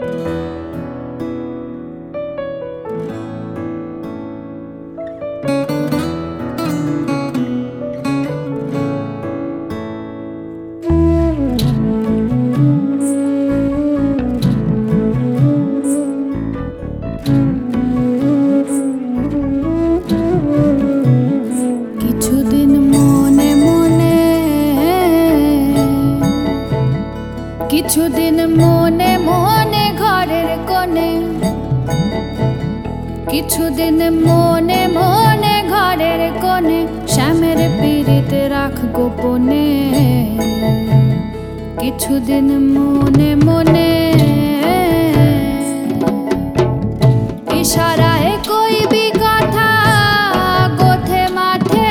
কিছুদিন মনে মনে ঘরের কোণে, কিছুদিন মনে মনে ঘরের কোণে শ্যামের পীড়িতে রাখ গোপনে। কিছুদিন মনে মনে ইশারায় কইবি কথা গোথে মাঠে,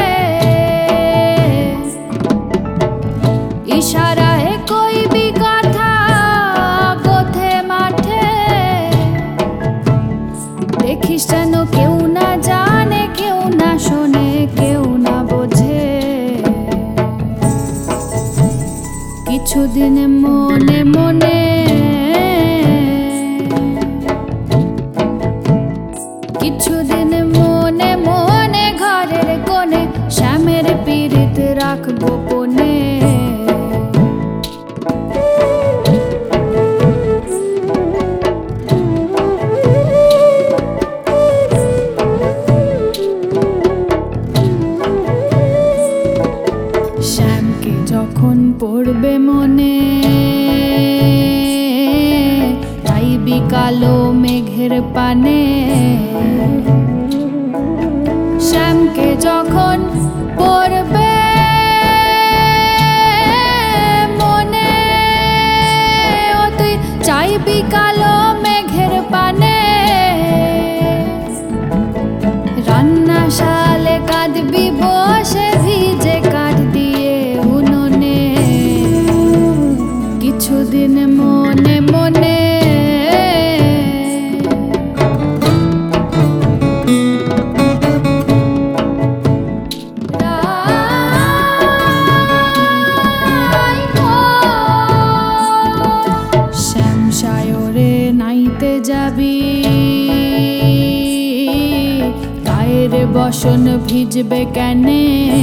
ইশারায় কইবি কথা গোথে মাঠে। দেখিস যেন কেউ না জানে, কেউ না শোনে, কেউ না বোঝে। কিছুদিন মনে মনে, কিছুদিন মনে মনে ঘরের কোণে শ্যামের পীড়িত রাখ গোপনে। শ্যামকে যখন পড়বে মনে, চাইবি কালো মেঘের পানে। শ্যামকে যখন পড়বে মনে, ও তুই চাইবি কালো মেঘের পানে। রান্নাশালে কাঁদবি বসে ভিজে কাঠ দিয়ে উনুনে। কিছুদিন মনে মনে, শ্যামসায়রে নাইতে যাবি, গায়ের বসন ভিজবে কেনে।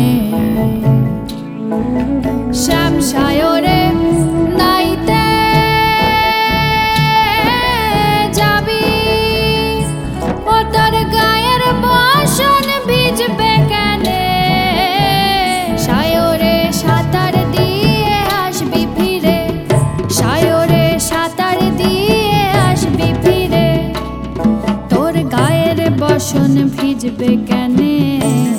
শ্যামসায়রে নাইতে যাবি, ও তোর গায়ের বসন ভিজবে কেনে। সায়রে সাঁতার দিয়ে আসবি ফিরে, সায়রে সাঁতার দিয়ে আসবি ফিরে। তোর গায়ের বসন ভিজবে কেনে।